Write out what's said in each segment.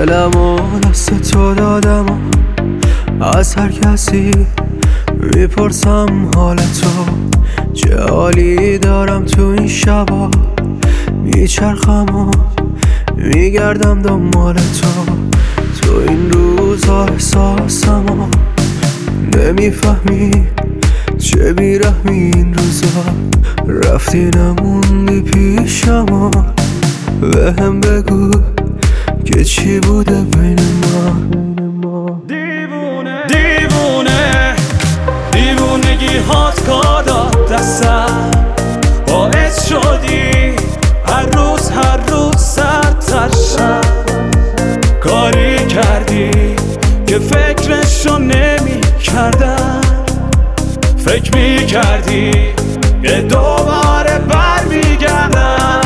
دلمو دست تو دادم و از هر کسی میپرسم حال تو چه حالی دارم. تو این شبا میچرخم و میگردم دنبال تو. تو این روزا احساسم و نمیفهمی چه بیرحمی این روزا. رفتی نموندی پیشم و بهم بگو که چی بوده بین ما. دیوونگی هات کار داد دستم، باعث شدی هر روز سردتر شم. کاری کردی که فکرشو نمی کردم، فکر می کردی که دوباره برمیگردم.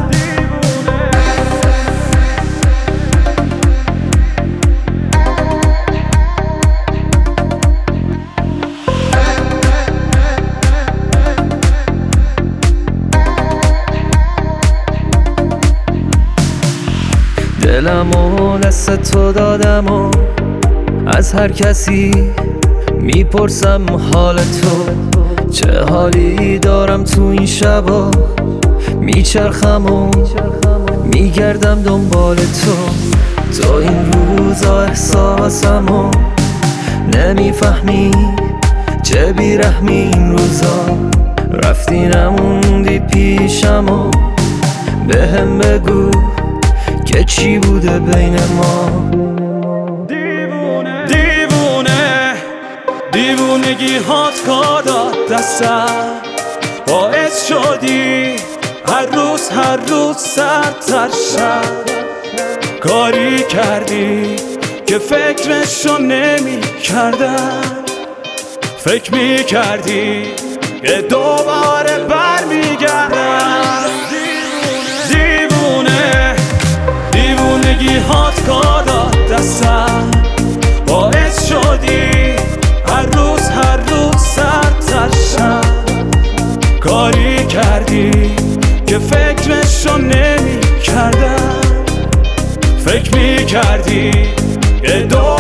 دلمو دست تو دادم و از هر کسی میپرسم حال تو چه حالی دارم. تو این شبا میچرخم و میگردم دنبال تو. تو این روزا احساسم و نمیفهمی چه بیرحمی این روزا. رفتی نموندی پیشم و بهم بگو که چی بوده بین ما. دیوونگی هات کار داد دستم، باعث شدی هر روز سردتر شم. کاری کردی که فکرشو نمی کردم، فکر می کردی که دوباره برمیگردم. دیوونگی هات کار داد دستم، باعث شدی هر روز سردتر شم. کاری کردی که فکرشو نمی کردم، فکر می کردی که